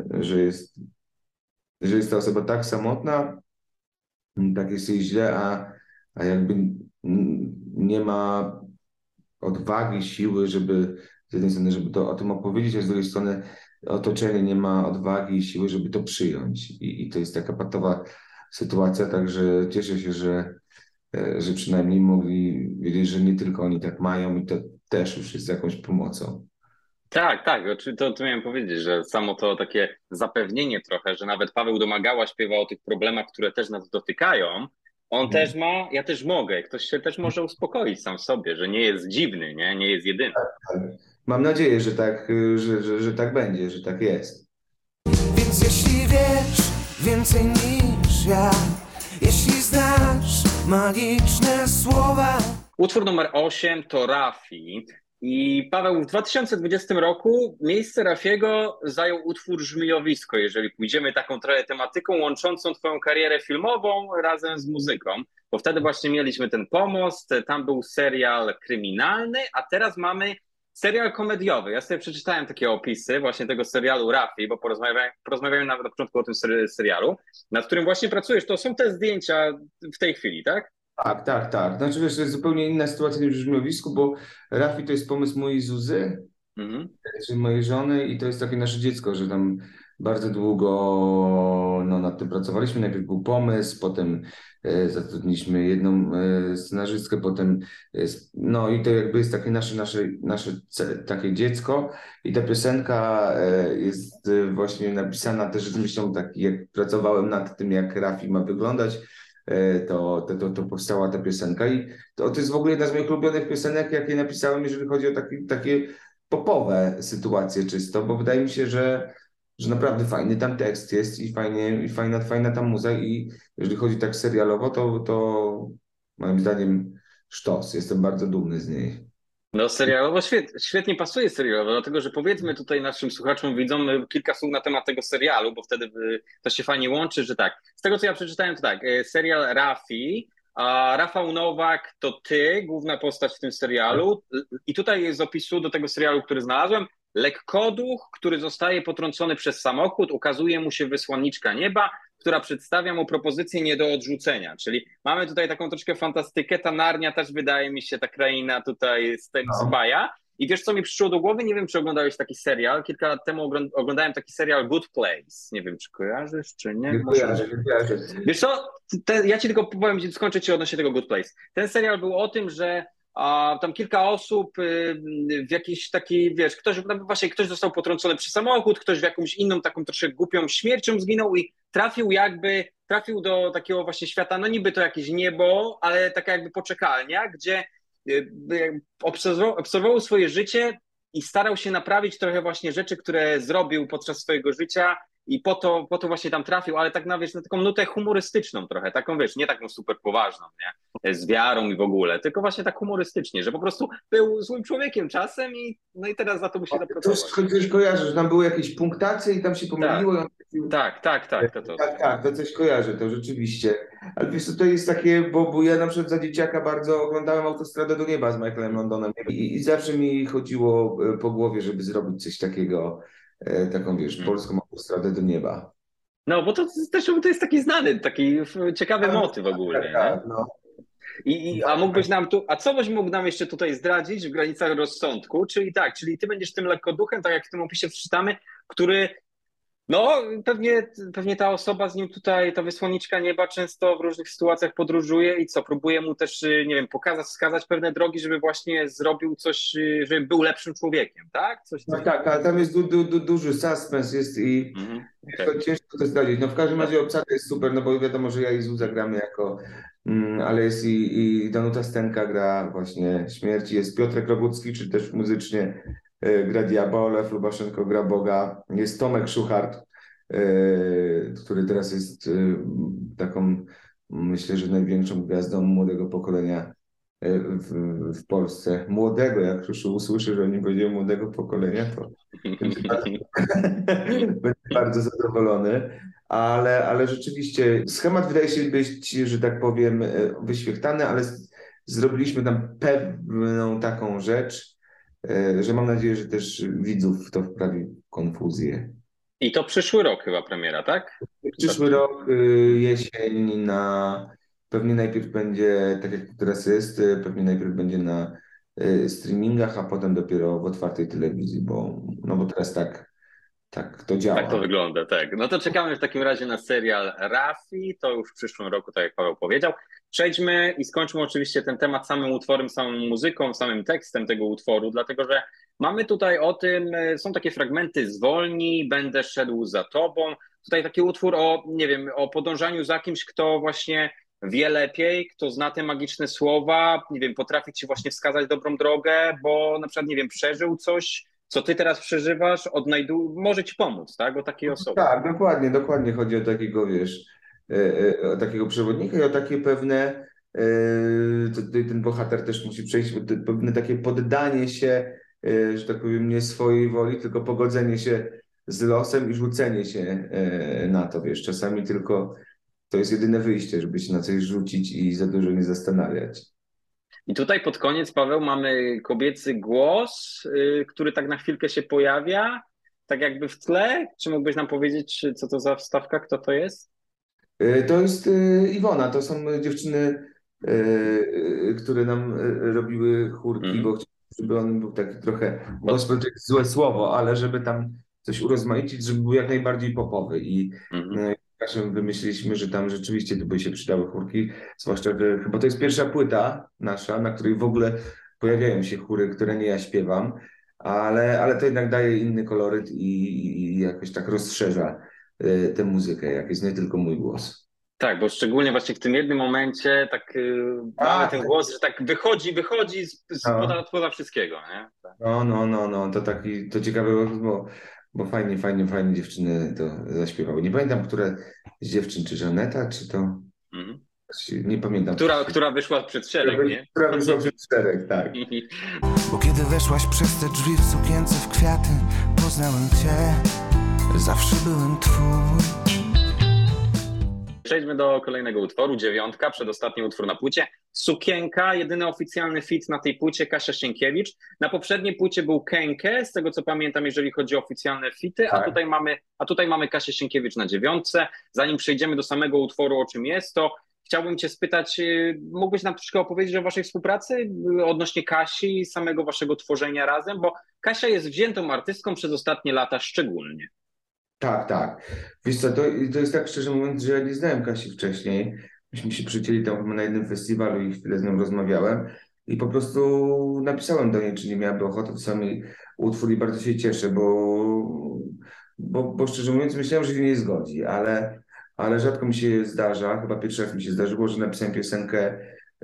że jest ta osoba tak samotna, tak jest jej źle, a jakby nie ma odwagi, siły, żeby z jednej strony, żeby to o tym opowiedzieć, a z drugiej strony otoczenie nie ma odwagi i siły, żeby to przyjąć. I to jest taka patowa sytuacja, także cieszę się, że przynajmniej mogli wiedzieć, że nie tylko oni tak mają i to też już jest jakąś pomocą. Tak, tak, to miałem powiedzieć, że samo to takie zapewnienie trochę, że nawet Paweł Domagała śpiewa o tych problemach, które też nas dotykają. On też ma, ja też mogę. Ktoś się też może uspokoić sam w sobie, że nie jest dziwny, nie jest jedyny. Mam nadzieję, że tak, że tak będzie, że tak jest. Więc jeśli wiesz więcej niż ja, jeśli znasz magiczne słowa. Utwór numer 8 to Rafi. I Paweł, w 2020 roku miejsce Rafiego zajął utwór Żmijowisko, jeżeli pójdziemy taką trochę tematyką łączącą twoją karierę filmową razem z muzyką, bo wtedy właśnie mieliśmy ten pomost, tam był serial kryminalny, a teraz mamy serial komediowy. Ja sobie przeczytałem takie opisy właśnie tego serialu Rafi, bo porozmawiałem nawet na początku o tym serialu, nad którym właśnie pracujesz. To są te zdjęcia w tej chwili, tak? Tak, tak, tak. Znaczy, wiesz, to jest zupełnie inna sytuacja niż w Żmiowisku, bo Rafi to jest pomysł mojej Zuzy, Mhm. czyli mojej żony i to jest takie nasze dziecko, że tam bardzo długo no, nad tym pracowaliśmy. Najpierw był pomysł, potem zatrudniliśmy jedną scenarzystkę, potem no i to jakby jest takie nasze takie dziecko i ta piosenka jest właśnie napisana też z myślą tak, jak pracowałem nad tym, jak Rafi ma wyglądać, to powstała ta piosenka i to jest w ogóle jedna z moich ulubionych piosenek, jakie napisałem, jeżeli chodzi o takie popowe sytuacje czysto, bo wydaje mi się, że naprawdę fajny tam tekst jest i fajna ta muza i jeżeli chodzi tak serialowo, to moim zdaniem sztos. Jestem bardzo dumny z niej. No serialowo świetnie pasuje serialowo, dlatego że powiedzmy tutaj naszym słuchaczom, widzom kilka słów na temat tego serialu, bo wtedy to się fajnie łączy, że tak. Z tego co ja przeczytałem to tak, serial Rafi, a Rafał Nowak to ty, główna postać w tym serialu i tutaj z opisu do tego serialu, który znalazłem, lekkoduch, który zostaje potrącony przez samochód, ukazuje mu się wysłanniczka nieba, która przedstawia mu propozycję nie do odrzucenia. Czyli mamy tutaj taką troszkę fantastykę. Ta Narnia też wydaje mi się, ta kraina tutaj z tym z No. Baja. I wiesz, co mi przyszło do głowy? Nie wiem, czy oglądałeś taki serial. Kilka lat temu oglądałem taki serial Good Place. Nie wiem, czy kojarzysz, czy nie. Nie Może... kojarzę, nie kojarzę. Wiesz co, ja ci tylko powiem, skończę ci odnośnie tego Good Place. Ten serial był o tym, że tam kilka osób w jakiejś takiej, wiesz, ktoś został potrącony przez samochód, ktoś w jakąś inną taką troszkę głupią śmiercią zginął i trafił do takiego właśnie świata, no niby to jakieś niebo, ale taka jakby poczekalnia, gdzie obserwował swoje życie i starał się naprawić trochę właśnie rzeczy, które zrobił podczas swojego życia i po to właśnie tam trafił, ale tak wiesz, na taką nutę humorystyczną trochę, taką wiesz, nie taką super poważną, nie? Z wiarą i w ogóle, tylko właśnie tak humorystycznie, że po prostu był złym człowiekiem czasem i no i teraz za to musi zapracować. Coś kojarzę, że tam były jakieś punktacje i tam się pomyliło. Tak, to. Tak, to coś kojarzę, to rzeczywiście. Ale wiesz co, to jest takie, bo ja na przykład za dzieciaka bardzo oglądałem Autostradę do Nieba z Michaelem Londonem i zawsze mi chodziło po głowie, żeby zrobić coś takiego, taką wiesz, polską Autostradę do Nieba. No, bo to też to jest taki znany, taki ciekawy motyw ogólnie. Tak, no. A mógłbyś nam a co byś mógł nam jeszcze tutaj zdradzić w granicach rozsądku? Czyli ty będziesz tym lekkoduchem, tak jak w tym opisie przeczytamy, który no pewnie ta osoba z nim tutaj, ta wysłanniczka nieba często w różnych sytuacjach podróżuje i próbuje mu też, nie wiem, wskazać pewne drogi, żeby właśnie zrobił coś, żeby był lepszym człowiekiem, tak? No tak, ale tam jest duży suspens jest i Okay. ciężko to zdradzić. No w każdym razie obsada jest super, no bo wiadomo, że ja i Zuza gramy jako, ale jest i Danuta Stenka gra właśnie Śmierci, jest Piotrek Rogucki, czy też muzycznie gra Diabła, Olaf Lubaszenko gra Boga, jest Tomek Szuchart, który teraz jest taką, myślę, że największą gwiazdą młodego pokolenia w Polsce. Młodego, jak już usłyszy, że nie będzie młodego pokolenia, to będzie bardzo zadowolony. Ale rzeczywiście schemat wydaje się być, że tak powiem, wyświechtany, ale zrobiliśmy tam pewną taką rzecz, że mam nadzieję, że też widzów to wprawi konfuzję. I to przyszły rok chyba premiera, tak? Przyszły rok, jesień, pewnie najpierw będzie, tak jak to teraz jest, pewnie najpierw będzie na streamingach, a potem dopiero w otwartej telewizji, bo teraz tak tak to Tak to działa. wygląda, tak. No to czekamy w takim razie na serial Rafi, to już w przyszłym roku, tak jak Paweł powiedział. Przejdźmy i skończmy oczywiście ten temat samym utworem, samą muzyką, samym tekstem tego utworu, dlatego że mamy tutaj o tym, są takie fragmenty zwolnij, będę szedł za tobą. Tutaj taki utwór o, nie wiem, o podążaniu za kimś, kto właśnie wie lepiej, kto zna te magiczne słowa, nie wiem, potrafi ci właśnie wskazać dobrą drogę, bo na przykład, nie wiem, przeżył coś, co ty teraz przeżywasz, może ci pomóc, tak? O takiej osoby. Tak, dokładnie chodzi o takiego, wiesz, o takiego przewodnika i o takie pewne, tutaj ten bohater też musi przejść pewne takie poddanie się, że tak powiem, nie swojej woli, tylko pogodzenie się z losem i rzucenie się na to, wiesz, czasami tylko to jest jedyne wyjście, żeby się na coś rzucić i za dużo nie zastanawiać. I tutaj pod koniec, Paweł, mamy kobiecy głos, który tak na chwilkę się pojawia, tak jakby w tle. Czy mógłbyś nam powiedzieć, co to za wstawka, kto to jest? To jest Iwona, to są dziewczyny, które nam robiły chórki, bo chciałem, żeby on był taki trochę, gospel to jest złe słowo, ale żeby tam coś urozmaicić, żeby był jak najbardziej popowy. I wymyśliliśmy, że tam rzeczywiście by się przydały chórki, zwłaszcza, że chyba to jest pierwsza płyta nasza, na której w ogóle pojawiają się chóry, które nie ja śpiewam, ale to jednak daje inny koloryt i jakoś tak rozszerza tę muzykę, jak jest nie tylko mój głos. Tak, bo szczególnie właśnie w tym jednym momencie tak mamy ten głos, że tak wychodzi poza wszystkiego, nie? Tak. To ciekawe, bo fajnie dziewczyny to zaśpiewały. Nie pamiętam, która z dziewczyn, czy Żaneta, czy to... Nie pamiętam. Która wyszła przed szereg, nie? Która wyszła przed szereg, tak. Bo kiedy weszłaś przez te drzwi w sukience w kwiaty, poznałem cię, zawsze byłem twój. Przejdźmy do kolejnego utworu, 9, przedostatni utwór na płycie. Sukienka, jedyny oficjalny feat na tej płycie, Kasia Sienkiewicz. Na poprzedniej płycie był Kenke, z tego co pamiętam, jeżeli chodzi o oficjalne featy, tak. a tutaj mamy Kasię Sienkiewicz na 9. Zanim przejdziemy do samego utworu, o czym jest to, chciałbym cię spytać, mógłbyś nam troszkę opowiedzieć o waszej współpracy odnośnie Kasi i samego waszego tworzenia razem, bo Kasia jest wziętą artystką przez ostatnie lata szczególnie. Tak. Wiesz co, to jest tak szczerze mówiąc, że ja nie znałem Kasi wcześniej. Myśmy się przycięli tam chyba na jednym festiwalu i chwilę z nią rozmawiałem i po prostu napisałem do niej, czy nie miałaby ochoty w samej utwór i bardzo się cieszę, bo szczerze mówiąc myślałem, że się nie zgodzi, ale rzadko mi się zdarza, chyba pierwszy raz mi się zdarzyło, że napisałem piosenkę,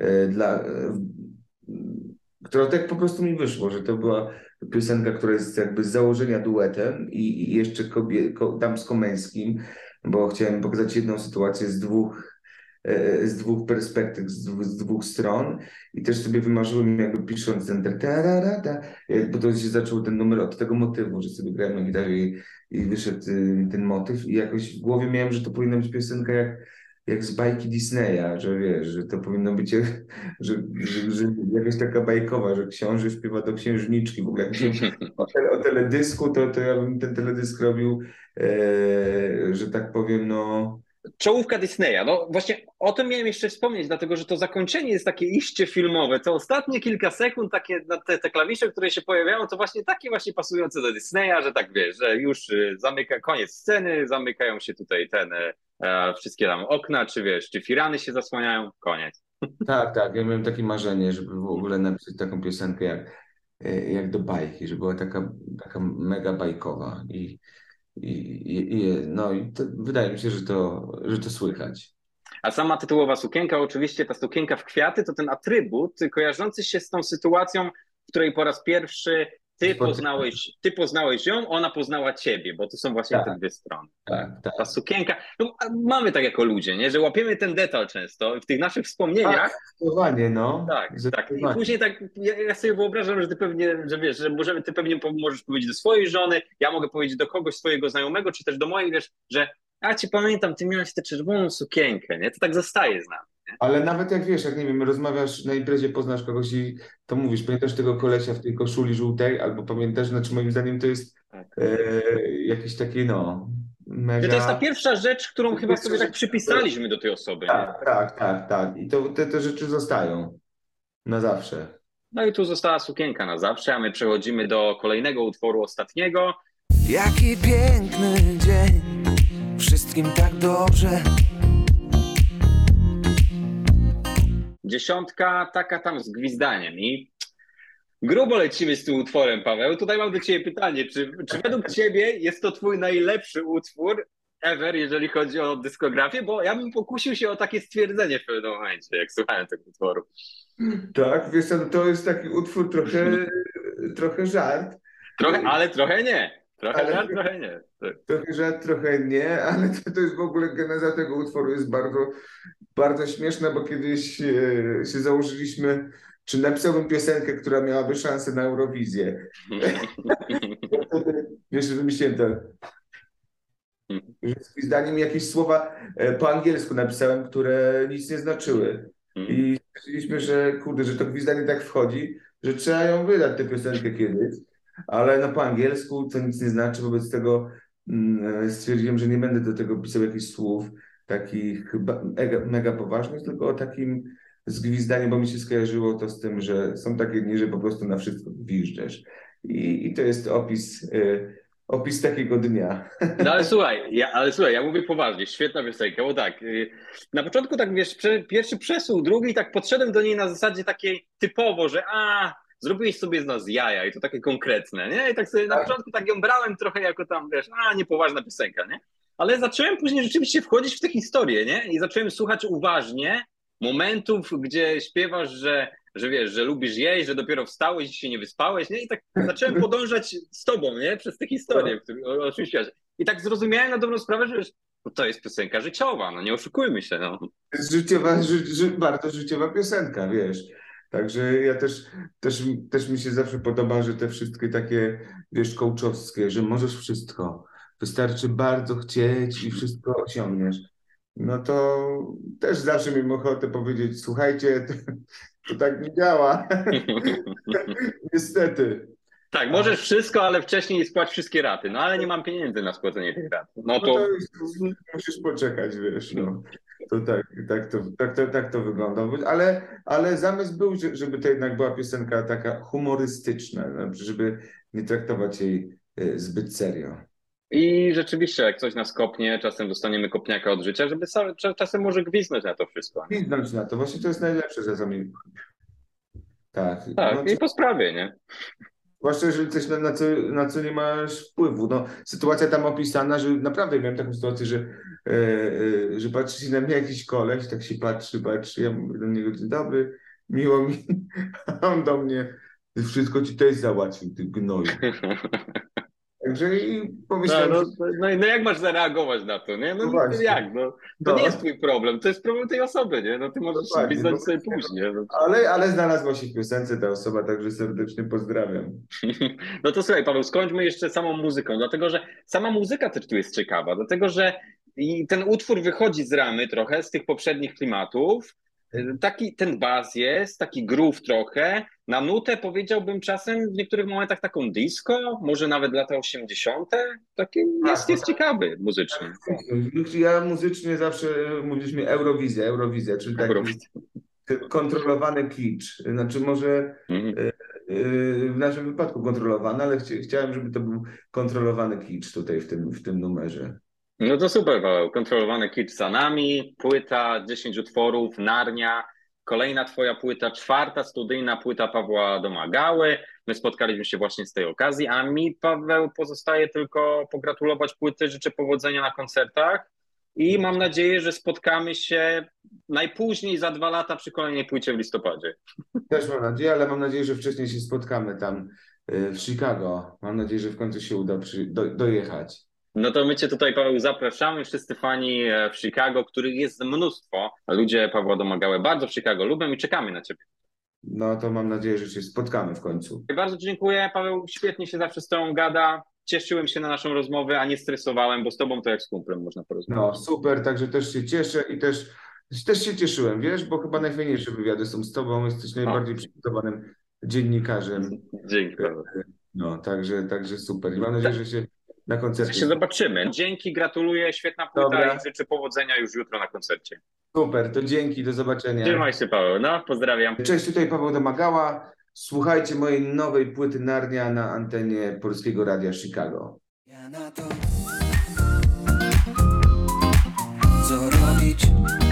która tak po prostu mi wyszło, że to była piosenka, która jest jakby z założenia duetem i jeszcze damsko-męskim, bo chciałem pokazać jedną sytuację z dwóch perspektyw, z dwóch stron i też sobie wymarzyłem jakby pisząc ten bo to się zaczął ten numer od tego motywu, że sobie grałem na gitarze i wyszedł ten motyw i jakoś w głowie miałem, że to powinna być piosenka jak z bajki Disneya, że wiesz, że to powinno być że jakaś taka bajkowa, że książę śpiewa do księżniczki. W ogóle jak myślałem o teledysku, to ja bym ten teledysk robił, że tak powiem, no... Czołówka Disneya. No właśnie o tym miałem jeszcze wspomnieć, dlatego że to zakończenie jest takie iście filmowe. To ostatnie kilka sekund, takie te klawisze, które się pojawiają, to właśnie takie właśnie pasujące do Disneya, że tak wiesz, że już zamyka koniec sceny, zamykają się tutaj wszystkie tam okna, czy wiesz, czy firany się zasłaniają, koniec. Tak. Ja miałem takie marzenie, żeby w ogóle napisać taką piosenkę jak do bajki, żeby była taka mega bajkowa no i to, wydaje mi się, że to słychać. A sama tytułowa sukienka, oczywiście ta sukienka w kwiaty, to ten atrybut kojarzący się z tą sytuacją, w której po raz pierwszy ty poznałeś ją, ona poznała ciebie, bo to są właśnie te dwie strony. Tak. Ta sukienka, no, mamy tak jako ludzie, nie? Że łapiemy ten detal często w tych naszych wspomnieniach. Tak, zdecydowanie, no. Tak. I później tak, ja sobie wyobrażam, że ty pewnie, że wiesz, że ty pewnie możesz powiedzieć do swojej żony, ja mogę powiedzieć do kogoś swojego znajomego, czy też do mojej, wiesz, że ja cię pamiętam, ty miałeś tę czerwoną sukienkę, nie? To tak zostaje z nami. Ale nawet jak wiesz, jak nie wiem, rozmawiasz na imprezie, poznasz kogoś i to mówisz, pamiętasz tego kolesia w tej koszuli żółtej, albo pamiętasz, znaczy moim zdaniem to jest jakieś takie, no, mega... To jest ta pierwsza rzecz, którą chyba sobie tak przypisaliśmy do tej osoby. Tak. I te rzeczy zostają na zawsze. No i tu została sukienka na zawsze, a my przechodzimy do kolejnego utworu, ostatniego. Jaki piękny dzień, wszystkim tak dobrze. Dziesiątka taka tam z gwizdaniem i grubo lecimy z tym utworem, Paweł. Tutaj mam do ciebie pytanie, czy według ciebie jest to twój najlepszy utwór ever, jeżeli chodzi o dyskografię? Bo ja bym pokusił się o takie stwierdzenie w pewnym momencie, jak słuchałem tego utworu. Tak, wiesz co, to jest taki utwór trochę żart. Ale trochę nie. Trochę żart, trochę nie. Trochę żart, trochę nie, ale to jest w ogóle geneza tego utworu jest bardzo, bardzo śmieszna, bo kiedyś się założyliśmy, czy napisałbym piosenkę, która miałaby szansę na Eurowizję. Wiesz, że wymyśliłem to. Że zdaniem jakieś słowa po angielsku napisałem, które nic nie znaczyły. I stwierdziliśmy, że kurde, że to gwizdanie tak wchodzi, że trzeba ją wydać, tę piosenkę kiedyś. Ale no po angielsku to nic nie znaczy, wobec tego stwierdziłem, że nie będę do tego pisał jakichś słów takich mega poważnych, tylko o takim zgwizdaniu, bo mi się skojarzyło to z tym, że są takie dni, że po prostu na wszystko gwiżdżesz. I to jest opis takiego dnia. No ale słuchaj, ja mówię poważnie, świetna piosenka, bo tak, na początku tak wiesz, pierwszy przesuł, drugi, tak podszedłem do niej na zasadzie takiej typowo, że zrobiłeś sobie z nas jaja i to takie konkretne, nie? I tak sobie na początku tak ją brałem trochę jako tam, wiesz, niepoważna piosenka, nie? Ale zacząłem później rzeczywiście wchodzić w tę historię, nie? I zacząłem słuchać uważnie momentów, gdzie śpiewasz, że wiesz, że lubisz jeść, że dopiero wstałeś i się nie wyspałeś, nie? I tak zacząłem podążać z tobą, nie? Przez tę historię, o czym śpiewasz. I tak zrozumiałem na dobrą sprawę, że wiesz, to jest piosenka życiowa, no nie oszukujmy się, no. To jest bardzo życiowa piosenka, wiesz. Także ja też mi się zawsze podoba, że te wszystkie takie, wiesz, coachowskie, że możesz wszystko. Wystarczy bardzo chcieć i wszystko osiągniesz. No to też zawsze miałem ochotę powiedzieć, słuchajcie, to tak nie działa. Niestety. Tak, możesz wszystko, ale wcześniej spłać wszystkie raty. No ale nie mam pieniędzy na spłacenie tych rat. No to musisz poczekać, wiesz, no. To tak to wygląda. Ale zamysł był, żeby to jednak była piosenka taka humorystyczna, żeby nie traktować jej zbyt serio. I rzeczywiście, jak coś nas kopnie, czasem dostaniemy kopniaka od życia, żeby czasem może gwizdnąć na to wszystko. Gwizdnąć na to, właśnie to jest najlepsze czasami. Tak. Tak, no, i po sprawie, nie? Zwłaszcza jeżeli coś na co nie masz wpływu. No, sytuacja tam opisana, że naprawdę miałem taką sytuację, że patrzy się na mnie jakiś koleś, tak się patrzy, ja mówię do niego, dzień dobry, miło mi, a on do mnie, wszystko ci też załatwił, ty gnoju. Także i pomyślałem, no jak masz zareagować na to, nie? No właśnie. Jak, no? To nie jest twój problem, to jest problem tej osoby, nie? No ty możesz gwizdać sobie później. No. Ale znalazła się w piosence ta osoba, także serdecznie pozdrawiam. No to słuchaj, Paweł, skończmy jeszcze samą muzyką, dlatego że sama muzyka też tu jest ciekawa, dlatego że ten utwór wychodzi z ramy trochę, z tych poprzednich klimatów. Taki ten bas jest, taki groove trochę, na nutę powiedziałbym czasem w niektórych momentach taką disco, może nawet lata 80. Taki jest ciekawy muzycznie. Ja muzycznie zawsze mówiliśmy Eurowizja, czyli taki kontrolowany kicz. Znaczy może w naszym wypadku kontrolowany, ale chciałem, żeby to był kontrolowany kicz tutaj w tym numerze. No to super, Paweł. Kontrolowany kicz za nami, płyta 10 utworów, Narnia, kolejna twoja płyta, 4. studyjna płyta Pawła Domagały. My spotkaliśmy się właśnie z tej okazji, a mi, Paweł, pozostaje tylko pogratulować płyty, życzę powodzenia na koncertach i mam nadzieję, że spotkamy się najpóźniej za 2 lata przy kolejnej płycie w listopadzie. Też mam nadzieję, ale mam nadzieję, że wcześniej się spotkamy tam w Chicago. Mam nadzieję, że w końcu się uda dojechać. No to my cię tutaj, Paweł, zapraszamy. Wszyscy fani w Chicago, których jest mnóstwo. Ludzie Pawła Domagały bardzo w Chicago lubią i czekamy na ciebie. No to mam nadzieję, że się spotkamy w końcu. Bardzo dziękuję, Paweł. Świetnie się zawsze z tobą gada. Cieszyłem się na naszą rozmowę, a nie stresowałem, bo z tobą to jak z kumplem można porozmawiać. No super, także też się cieszę i też się cieszyłem, wiesz, bo chyba najfajniejsze wywiady są z tobą. Jesteś najbardziej przygotowanym dziennikarzem. Dzięki, Paweł. No, także super. I mam nadzieję, że się na koncercie się zobaczymy. Dzięki, gratuluję, świetna płyta. Dobra. I życzę powodzenia już jutro na koncercie. Super, to dzięki, do zobaczenia. Trzymaj się, Paweł, no, pozdrawiam. Cześć, tutaj Paweł Domagała. Słuchajcie mojej nowej płyty Narnia na antenie Polskiego Radia Chicago. Na to, co robić?